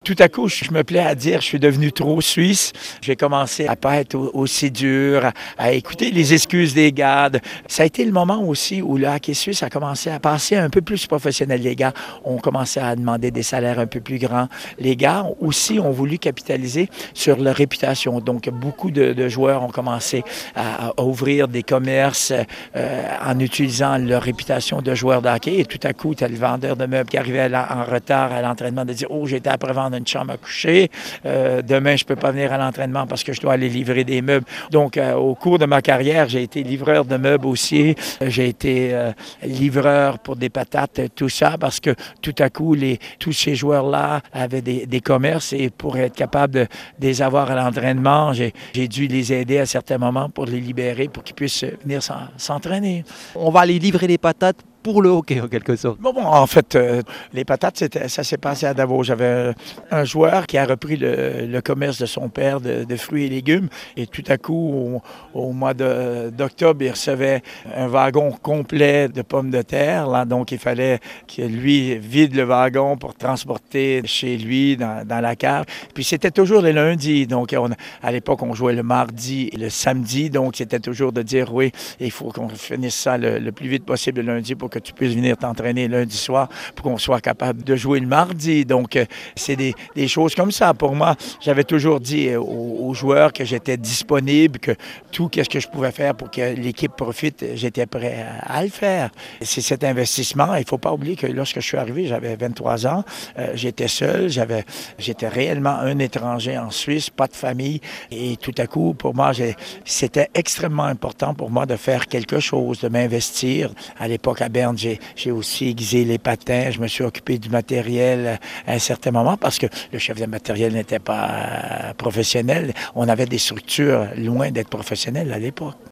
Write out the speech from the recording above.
Tout à coup, je me plais à dire, je suis devenu trop suisse. J'ai commencé à pas être aussi dur, à écouter les excuses des gardes. Ça a été le moment aussi où le hockey suisse a commencé à passer un peu plus professionnel. Les gars ont commencé à demander des salaires un peu plus grands. Les gars aussi ont voulu capitaliser sur leur réputation. Donc, beaucoup de joueurs ont commencé à ouvrir des commerces en utilisant leur réputation de joueurs de hockey. Et tout à coup, tu as le vendeur de meubles qui arrivait en retard à l'entraînement de dire « Oh, j'étais après vendre une chambre à coucher. Demain, je ne peux pas venir à l'entraînement parce que je dois aller livrer des meubles. » Donc, au cours de ma carrière, j'ai été livreur de meubles aussi. J'ai été livreur pour des patates, tout ça, parce que tout à coup, tous ces joueurs-là avaient des commerces et pour être capable de les avoir à l'entraînement, j'ai dû les aider à certains moments pour les libérer, pour qu'ils puissent venir s'entraîner. On va aller livrer les patates pour le hockey, en quelque sorte. Bon, en fait, les patates, ça s'est passé à Davos. J'avais un joueur qui a repris le commerce de son père de fruits et légumes. Et tout à coup, au mois d'octobre, il recevait un wagon complet de pommes de terre. Là, donc, il fallait que lui vide le wagon pour transporter chez lui dans la cave. Puis, c'était toujours le lundi. Donc, à l'époque, on jouait le mardi et le samedi. Donc, c'était toujours de dire, oui, il faut qu'on finisse ça le plus vite possible le lundi pour que tu puisses venir t'entraîner lundi soir pour qu'on soit capable de jouer le mardi. Donc, c'est des choses comme ça. Pour moi, j'avais toujours dit aux joueurs que j'étais disponible, que tout ce que je pouvais faire pour que l'équipe profite, j'étais prêt à le faire. C'est cet investissement. Il ne faut pas oublier que lorsque je suis arrivé, j'avais 23 ans, j'étais seul, j'étais réellement un étranger en Suisse, pas de famille. Et tout à coup, pour moi, c'était extrêmement important pour moi de faire quelque chose, de m'investir. À l'époque, à Berne, j'ai aussi aiguisé les patins, je me suis occupé du matériel à un certain moment parce que le chef de matériel n'était pas professionnel. On avait des structures loin d'être professionnelles à l'époque.